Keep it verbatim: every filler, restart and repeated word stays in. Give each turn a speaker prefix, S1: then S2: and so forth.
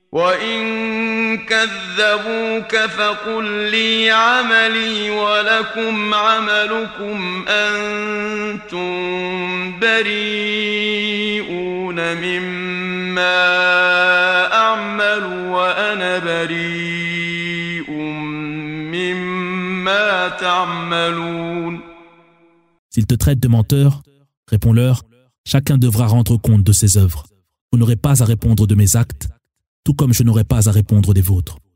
S1: وإن كذبوك فقل لي عملي ولكم عملكم أنتم بريئون مما أعمل وأنا بريء مما تعملون.
S2: S'ils te traitent de menteur, réponds-leur, chacun devra rendre compte de ses œuvres. Vous n'aurez pas à répondre de mes actes, tout comme je n'aurai pas à répondre des vôtres.